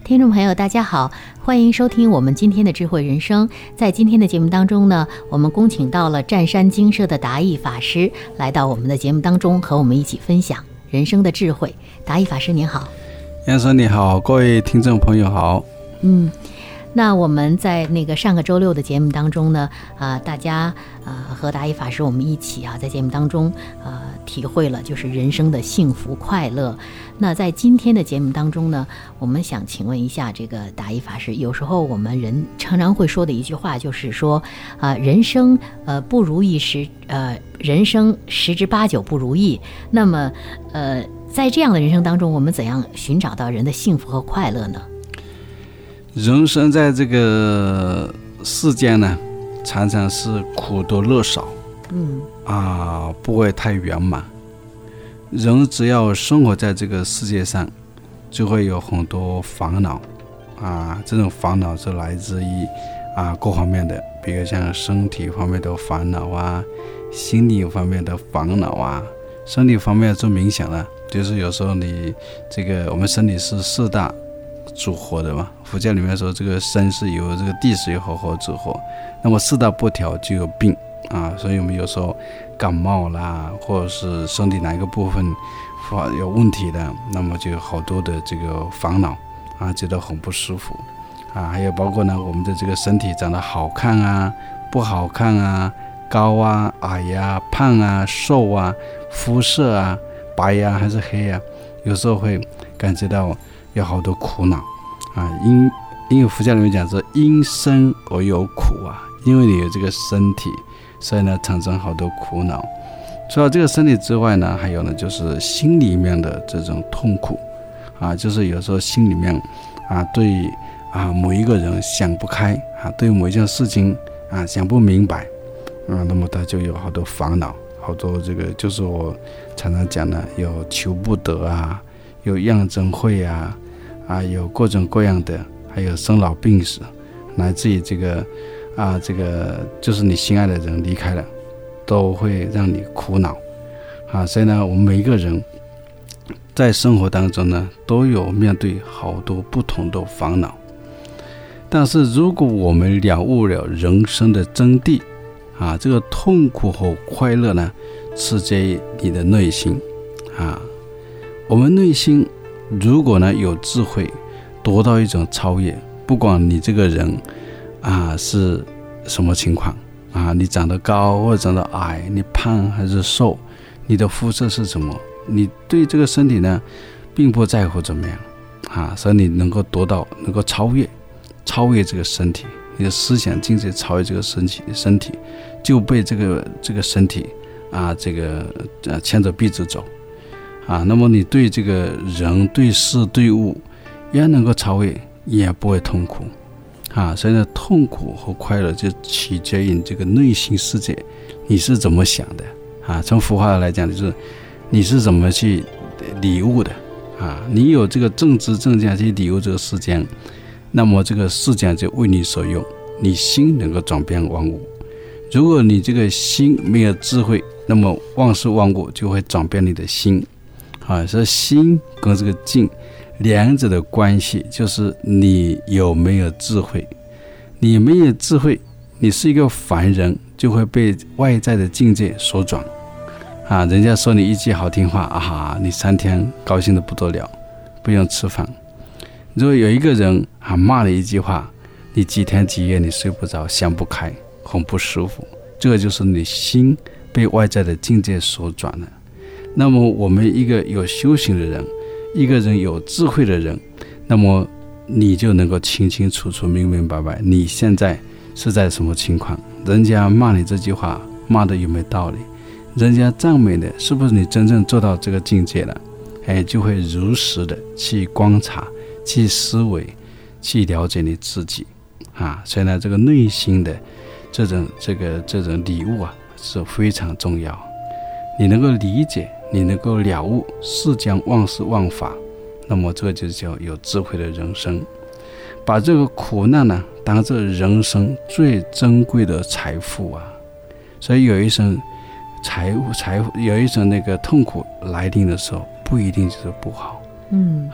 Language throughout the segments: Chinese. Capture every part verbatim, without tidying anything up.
听众朋友大家好，欢迎收听我们今天的智慧人生。在今天的节目当中呢，我们恭请到了湛山精舍的达义法师来到我们的节目当中，和我们一起分享人生的智慧。达义法师您好。 杨生你好，各位听众朋友好。 嗯，那我们在那个上个周六的节目当中呢，呃，大家呃和达义法师我们一起啊，在节目当中呃体会了就是人生的幸福快乐。那在今天的节目当中呢，我们想请问一下这个达义法师，有时候我们人常常会说的一句话就是说，啊、呃，人生呃不如意十呃人生十之八九不如意。那么呃在这样的人生当中，我们怎样寻找到人的幸福和快乐呢？ 人生在这个世间呢，常常是苦多乐少，嗯啊，不会太圆满。人只要生活在这个世界上，就会有很多烦恼啊，这种烦恼是来自于啊各方面的，比如像身体方面的烦恼啊，心理方面的烦恼啊。身体方面最明显了，就是有时候你这个我们身体是四大主火的嘛，佛教里面说这个身是由这个地水火火主火，那么四大不调就有病啊，所以我们有时候感冒啦，或者是身体哪一个部分有问题的，那么就有好多的这个烦恼啊，觉得很不舒服啊。还有包括呢，我们的这个身体长得好看啊，不好看啊，高啊，矮呀、啊，胖啊，瘦啊，肤色啊，白呀、啊、还是黑呀、啊，有时候会感觉到有好多苦恼啊，因因为佛教里面讲说因生而有苦啊，因为你有这个身体，所以呢产生好多苦恼。除了这个身体之外呢，还有呢就是心里面的这种痛苦啊，就是有时候心里面啊对啊某一个人想不开啊，对某一件事情啊想不明白啊，那么他就有好多烦恼，好多这个就是我常常讲的，有求不得啊，有怨憎会啊，啊有各种各样的，还有生老病死，乃至于这个啊这个就是你心爱的人离开了，都会让你苦恼啊。所以呢，我们每一个人在生活当中呢，都有面对好多不同的烦恼。但是如果我们了悟了人生的真谛啊，这个痛苦和快乐呢，是在你的内心啊。我们内心如果呢有智慧，得到一种超越，不管你这个人啊是什么情况啊，你长得高或者长得矮，你胖还是瘦，你的肤色是什么，你对这个身体呢并不在乎怎么样啊，所以你能够得到能够超越超越这个身体，你的思想境界超越这个身体身体就被这个这个身体啊这个呃牵着鼻子走啊，那么你对这个人对事对物也能够超越，也不会痛苦啊。所以呢，痛苦和快乐就取决于你这个内心世界你是怎么想的啊。从佛法来讲，就是你是怎么去理悟的啊。你有这个正知正见去理悟这个世间，那么这个世间就为你所用，你心能够转变万物。如果你这个心没有智慧，那么万事万物就会转变你的心啊。所以心跟这个境两者的关系就是你有没有智慧。你没有智慧，你是一个凡人，就会被外在的境界所转啊。人家说你一句好听话啊，你三天高兴得不得了，不用吃饭。如果有一个人啊骂了一句话，你几天几夜你睡不着，想不开，很不舒服，这个就是你心被外在的境界所转了。那么我们一个有修行的人，一个人有智慧的人，那么你就能够清清楚楚明明白白你现在是在什么情况，人家骂你这句话骂的有没有道理，人家赞美的是不是你真正做到这个境界了，哎，就会如实的去观察，去思维，去了解你自己啊。所以呢，这个内心的这种这个这种礼物啊是非常重要。你能够理解，你能够了悟世间万事万法，那么这个就叫有智慧的人生。把这个苦难呢当作人生最珍贵的财富啊。所以有一生财富财富有一种那个痛苦来临的时候，不一定就是不好，嗯啊，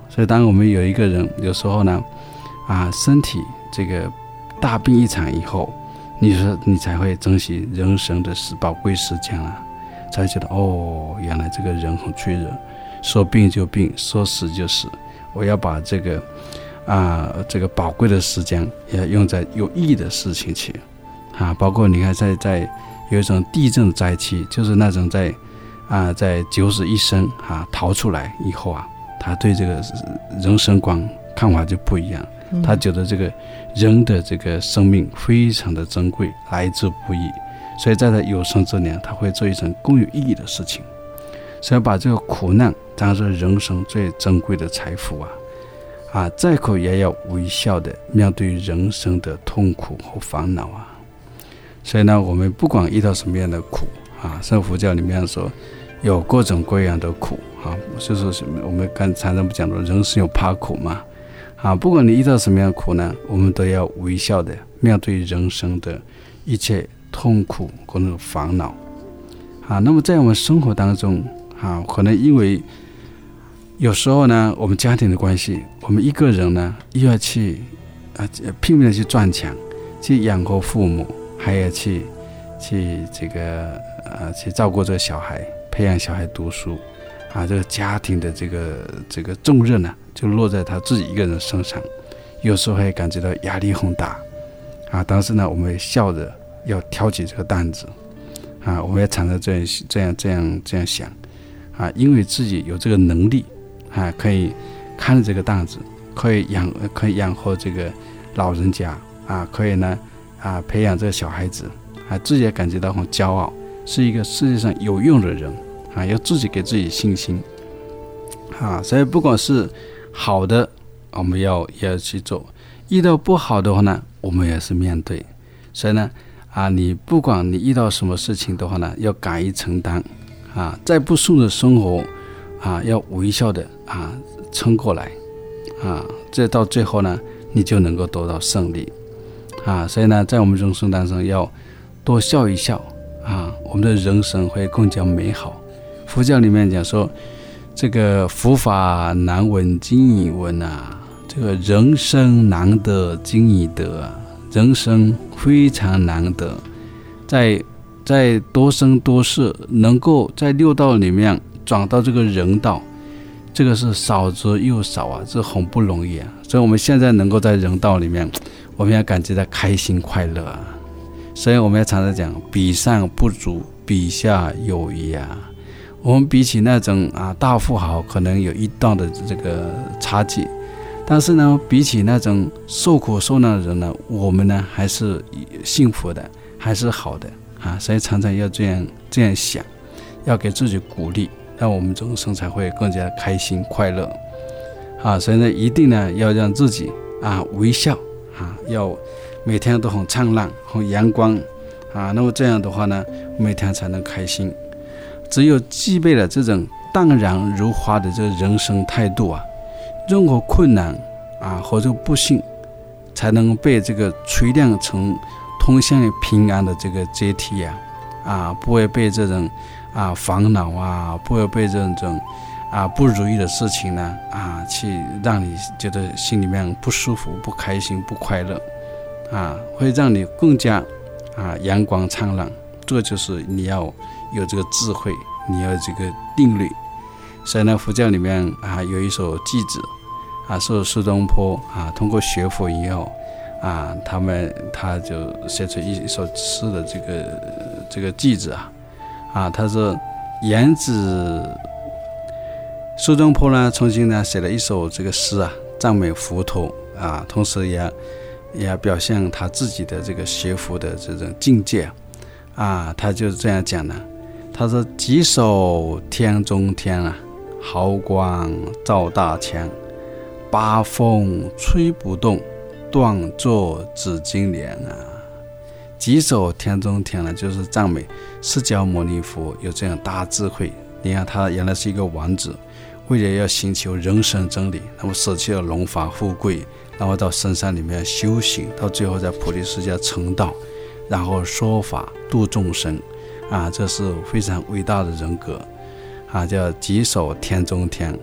所以当我们有一个人有时候呢啊身体这个大病一场以后，你说你才会珍惜人生的宝贵时间啊，才会觉得哦，原来这个人很脆弱，说病就病，说死就死，我要把这个啊这个宝贵的时间也用在有意义的事情去啊。包括你看在在有一种地震的灾区，就是那种在啊在九死一生啊逃出来以后啊，他对这个人生观看法就不一样，他觉得这个人的这个生命非常的珍贵，来之不易，所以在他有生之年他会做一件更有意义的事情，所以把这个苦难当作人生最珍贵的财富啊啊，再苦也要微笑的面对人生的痛苦和烦恼啊。所以呢，我们不管遇到什么样的苦啊，像佛教里面说有各种各样的苦啊，就是我们刚才常不讲的人生有怕苦嘛啊，不管你遇到什么样的苦呢，我们都要微笑的面对人生的一切痛苦和那种烦恼啊。那么在我们生活当中啊，可能因为有时候呢，我们家庭的关系，我们一个人呢又要去啊拼命的去赚钱，去养活父母，还要去去这个呃去照顾这个小孩，培养小孩读书啊，这个家庭的这个这个重任呢、啊，就落在他自己一个人身上，有时候会感觉到压力很大啊。但是呢，我们也笑着要挑起这个担子啊，我们也常常这样这样这样这样想啊，因为自己有这个能力啊，可以看着这个担子，可以养可以养活这个老人家啊，可以呢啊培养这个小孩子啊，自己也感觉到很骄傲，是一个世界上有用的人啊，要自己给自己信心啊。所以不管是好的，我们要也要去做；遇到不好的话呢，我们也是面对。所以呢啊，你不管你遇到什么事情的话呢，要敢于承担啊，再不顺的生活啊，要微笑的啊撑过来啊，这到最后呢，你就能够得到胜利啊。所以呢，在我们人生当中要多笑一笑啊，我们的人生会更加美好。佛教里面讲说，这个佛法难闻经已闻啊，这个人生难得经已得啊，人生非常难得，在在多生多世能够在六道里面转到这个人道，这个是少之又少啊，这很不容易啊。所以我们现在能够在人道里面，我们要感觉到开心快乐啊。所以我们要常常讲，比上不足，比下有余啊。我们比起那种啊大富豪，可能有一段的这个差距，但是呢，比起那种受苦受难的人呢，我们呢还是幸福的，还是好的啊。所以常常要这样这样想，要给自己鼓励，让我们人生才会更加开心快乐啊。所以呢，一定呢要让自己啊微笑啊，要每天都很灿烂、很阳光啊。那么这样的话呢，每天才能开心。只有具备了这种淡然如花的这个人生态度啊，任何困难啊和这个不幸，才能被这个锤炼成通向平安的这个阶梯啊啊，不会被这种啊烦恼啊，不会被这种啊不如意的事情呢啊去让你觉得心里面不舒服、不开心、不快乐啊，会让你更加啊阳光灿烂。这就是你要有这个智慧，你要有这个定律。所以呢，佛教里面啊有一首偈子啊，是苏东坡啊通过学佛以后啊，他们他就写出一首诗的这个这个偈子啊啊，他说言子苏东坡呢重新呢写了一首这个诗啊，赞美佛陀啊，同时也也表现他自己的这个学佛的这种境界啊，他就这样讲呢，他说稽首天中天啊，毫光照大千，八风吹不动，断作紫金莲啊。稽首天中天呢，就是赞美释迦牟尼佛有这样大智慧。你看他原来是一个王子，为了要寻求人生真理，那么舍弃了荣华富贵，然后到深山里面修行，到最后在菩提世家成道，然后说法度众生啊，这是非常伟大的人格啊，叫稽首天中天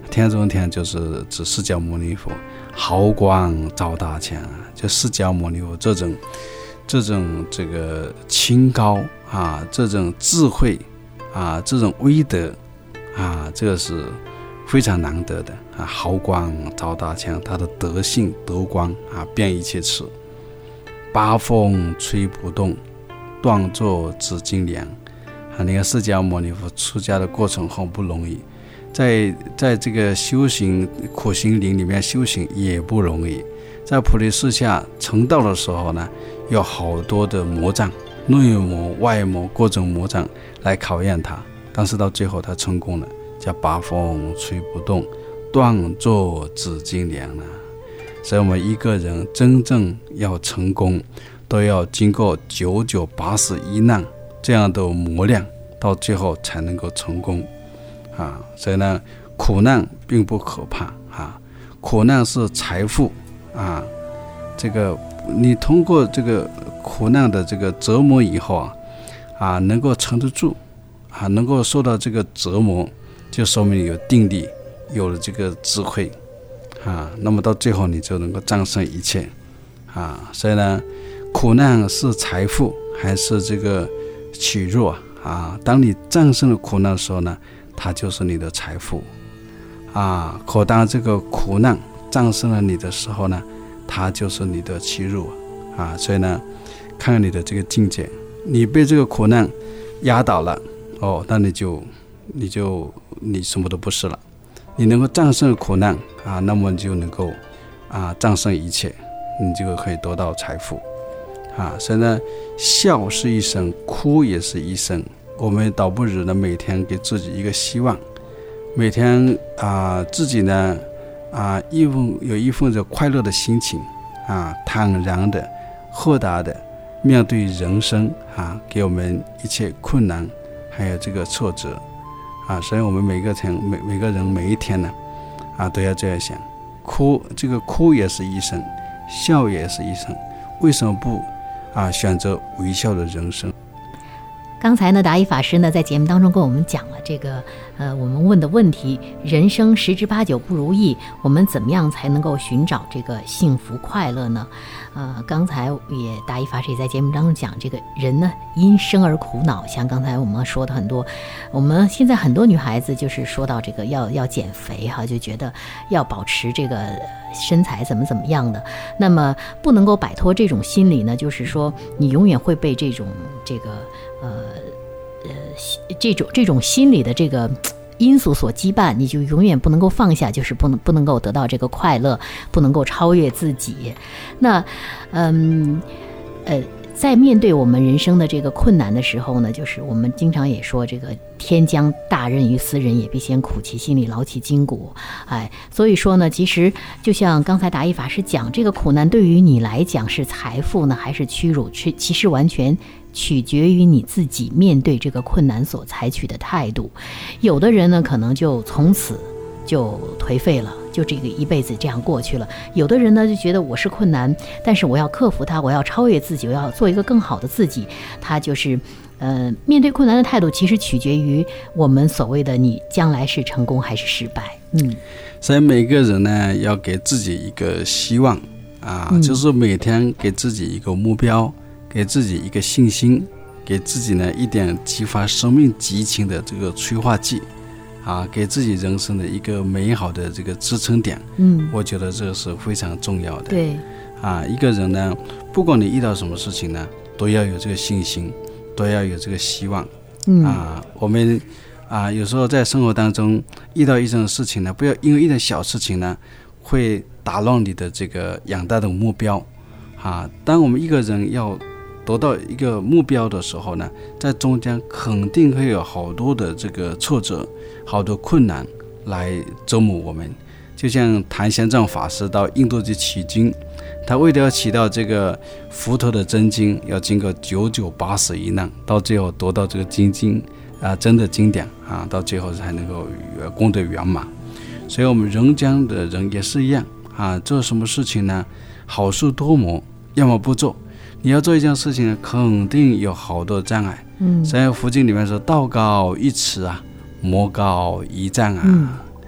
天中天就是指释迦牟尼佛，毫光照大千，就释迦牟尼佛这种这种这个清高啊，这种智慧啊，这种威德啊，这个是非常难得的啊！毫光照大千，他的德性德光啊，遍一切次。八风吹不动，断作紫金莲啊！你看释迦牟尼佛出家的过程很不容易，在在这个修行苦行林里面修行也不容易，在菩提树下成道的时候呢，有好多的魔障，内魔外魔各种魔障来考验他，但是到最后他成功了，叫八风吹不动，断作紫金莲了。所以我们一个人真正要成功，都要经过九九八十一难这样的磨练，到最后才能够成功啊！所以呢，苦难并不可怕啊，苦难是财富啊。这个你通过这个苦难的这个折磨以后啊，啊，能够撑得住啊，能够受到这个折磨，就说明有定力，有了这个智慧啊，那么到最后你就能够战胜一切啊。所以呢，苦难是财富还是这个取弱啊？当你战胜了苦难的时候呢，它就是你的财富啊。可当这个苦难战胜了你的时候呢，它就是你的欺辱啊。所以呢，看看你的这个境界，你被这个苦难压倒了哦，那你就你就你什么都不是了。你能够战胜苦难啊，那么你就能够啊战胜一切，你就可以得到财富啊。所以呢，笑是一生，哭也是一生。我们倒不如呢，每天给自己一个希望，每天啊自己呢啊一份有一份这快乐的心情啊，坦然的、豁达的面对人生啊，给我们一切困难还有这个挫折啊。所以我们每个天每每个人每一天呢啊都要这样想，哭这个哭也是一生，笑也是一生，为什么不啊选择微笑的人生？ 刚才呢，达一法师呢在节目当中跟我们讲了这个，呃，我们问的问题，人生十之八九不如意，我们怎么样才能够寻找这个幸福快乐呢？呃，刚才也达一法师也在节目当中讲，这个人呢因生而苦恼，像刚才我们说的很多，我们现在很多女孩子就是说到这个要要减肥哈，就觉得要保持这个身材怎么怎么样的，那么不能够摆脱这种心理呢，就是说你永远会被这种这个呃呃这种这种心理的这个因素所羁绊，你就永远不能够放下，就是不能不能够得到这个快乐，不能够超越自己。那嗯呃在面对我们人生的这个困难的时候呢，就是我们经常也说这个天将大任于斯人也，必先苦其心力，劳其筋骨。哎，所以说呢，其实就像刚才达一法师讲，这个苦难对于你来讲是财富呢，还是屈辱？其实完全取决于你自己面对这个困难所采取的态度。有的人呢，可能就从此就颓废了，就这个一辈子这样过去了。有的人呢就觉得我是困难，但是我要克服它，我要超越自己，我要做一个更好的自己。他就是呃，面对困难的态度其实取决于我们所谓的你将来是成功还是失败。嗯， 所以每个人呢要给自己一个希望啊、嗯，就是每天给自己一个目标，给自己一个信心，给自己呢一点激发生命激情的这个催化剂啊，给自己人生的一个美好的这个支撑点。嗯，我觉得这是非常重要的。对，啊，一个人呢，不管你遇到什么事情呢，都要有这个信心，都要有这个希望。嗯，啊，我们啊，有时候在生活当中遇到一种事情呢，不要因为一点小事情呢，会打乱你的这个远大的目标。啊，当我们一个人要得到一个目标的时候呢，在中间肯定会有好多的这个挫折，好多困难来折磨我们。就像谭玄奘法师到印度去取经，他为了要取到这个佛陀的真经，要经过九九八十一难，到最后得到这个真经啊，真的经典啊，到最后才能够功德圆满。所以我们人间的人也是一样啊，做什么事情呢，好事多磨，要么不做。你要做一件事情，肯定有好多障碍。嗯，在佛经里面说，道高一尺啊，魔高一丈啊。嗯、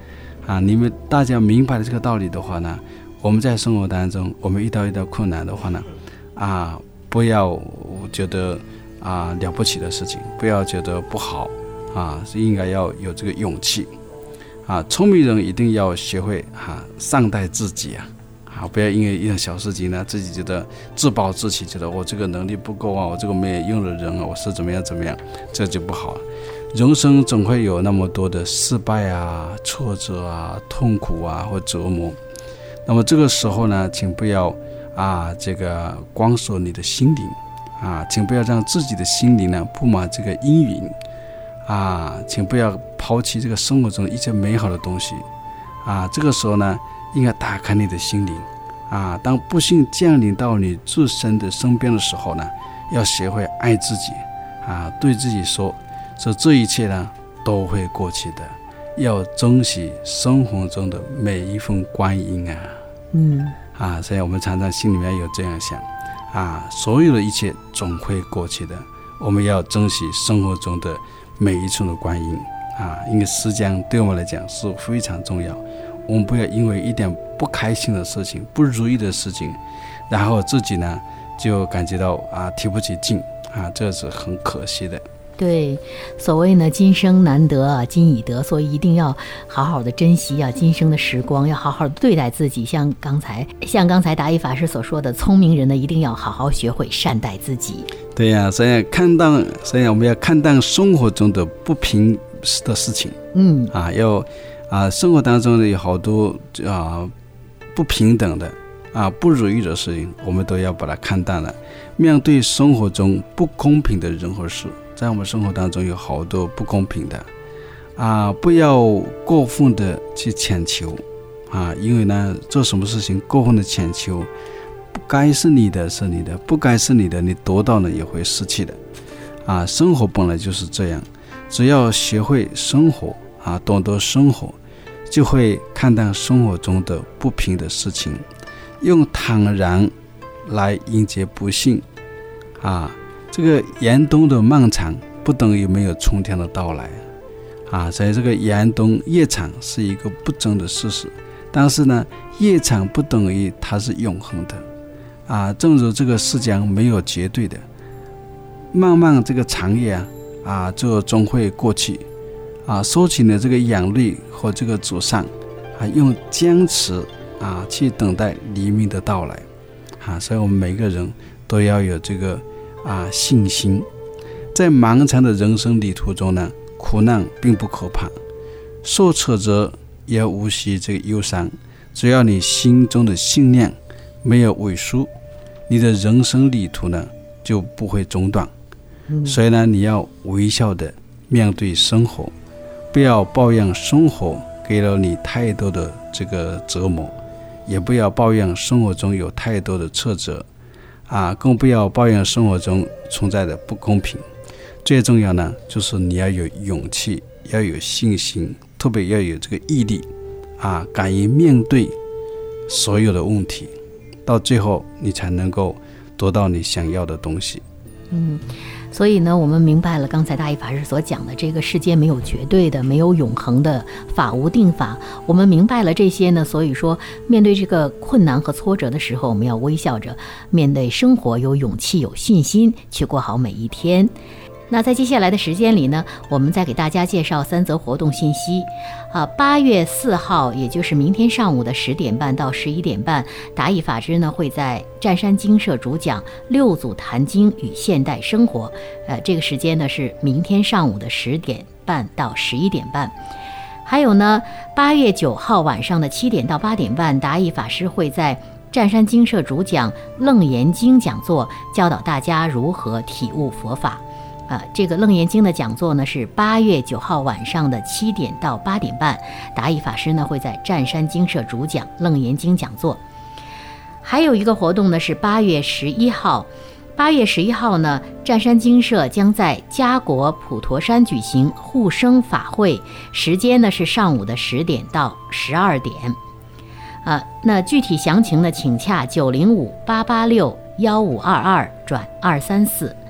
啊，你们大家明白了这个道理的话呢，我们在生活当中，我们遇到遇到困难的话呢，啊，不要觉得啊了不起的事情，不要觉得不好啊，是应该要有这个勇气啊。聪明人一定要学会啊善待自己啊，啊，不要因为一点小事情呢，自己觉得自暴自弃，觉得我这个能力不够啊，我这个没有用的人啊，我是怎么样怎么样，这就不好了。人生总会有那么多的失败啊、挫折啊、痛苦啊或折磨，那么这个时候呢，请不要啊这个光说你的心灵啊，请不要让自己的心灵呢布满这个阴云啊，请不要抛弃这个生活中一切美好的东西啊。这个时候呢，应该打开你的心灵啊。当不幸降临到你自身的身边的时候呢，要学会爱自己啊，对自己说。说这一切呢都会过去的，要珍惜生活中的每一份光阴啊。 嗯啊，所以我们常常心里面有这样想啊，所有的一切总会过去的，我们要珍惜生活中的每一寸的光阴啊，因为时间对我们来讲是非常重要。我们不要因为一点不开心的事情、不如意的事情，然后自己呢就感觉到啊提不起劲啊，这是很可惜的。 对，所谓呢，今生难得啊，今已得，所以一定要好好的珍惜啊今生的时光，要好好的对待自己。像刚才像刚才达一法师所说的，聪明人呢一定要好好学会善待自己。 对呀、啊，所以看到，所以我们要看淡生活中的不平的事情。嗯啊，要啊，生活当中呢有好多啊不平等的啊不如意的事情，我们都要把它看淡了。面对生活中不公平的人和事。在我们生活当中有好多不公平的啊，不要过分的去强求啊，因为呢做什么事情过分的强求，不该是你的是你的，不该是你的你得到了也会失去的啊。生活本来就是这样，只要学会生活啊，懂得生活，就会看淡生活中的不平的事情，用坦然来迎接不幸啊。这个严冬的漫长不等于没有春天的到来啊，所以这个严冬夜长是一个不争的事实，但是呢，夜长不等于它是永恒的啊。正如这个世间没有绝对的，漫漫这个长夜啊，啊，就终会过去啊。收起了这个眼泪和这个沮丧啊，用坚持啊去等待黎明的到来啊。所以我们每个人都要有这个。啊，信心，在漫长的人生旅途中呢，苦难并不可怕，受挫折也无需这个忧伤，只要你心中的信念没有萎缩，你的人生旅途呢就不会中断。嗯、所以呢，你要微笑的面对生活，不要抱怨生活给了你太多的这个折磨，也不要抱怨生活中有太多的挫折。啊，更不要抱怨生活中存在的不公平。最重要呢，就是你要有勇气，要有信心，特别要有这个毅力啊，敢于面对所有的问题，到最后你才能够得到你想要的东西。 嗯，所以呢，我们明白了刚才大义法师所讲的，这个世间没有绝对的，没有永恒的，法无定法。我们明白了这些呢，所以说面对这个困难和挫折的时候，我们要微笑着面对生活，有勇气有信心去过好每一天。那在接下来的时间里呢，我们再给大家介绍三则活动信息。啊，八月四号，也就是明天上午的十点半到十一点半，达义法师呢会在湛山精舍主讲六祖坛经与现代生活。呃，这个时间呢是明天上午的十点半到十一点半。还有呢，八月九号晚上的七点到八点半，达义法师会在湛山精舍主讲楞严经讲座，教导大家如何体悟佛法。啊，这个楞严经的讲座呢是八月九号晚上的七点到八点半，达义法师呢会在湛山精舍主讲楞严经讲座。还有一个活动呢是八月十一号，八月十一号呢，湛山精舍将在嘉国普陀山举行护生法会，时间呢是上午的十点到十二点。啊，那具体详情呢，请洽九零五八八六幺五二二转二三四。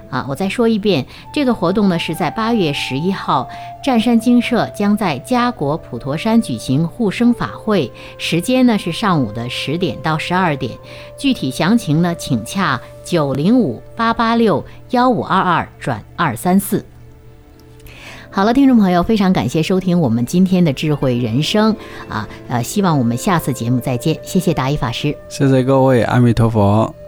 啊，我再说一遍，这个活动呢是在八月十一号，湛山精舍将在嘉国普陀山举行护生法会，时间呢是上午的十点到十二点。具体详情呢，请洽九零五八八六幺五二二转二三四。好了，听众朋友，非常感谢收听我们今天的智慧人生啊，呃，希望我们下次节目再见，谢谢达一法师， 谢谢各位，阿弥陀佛。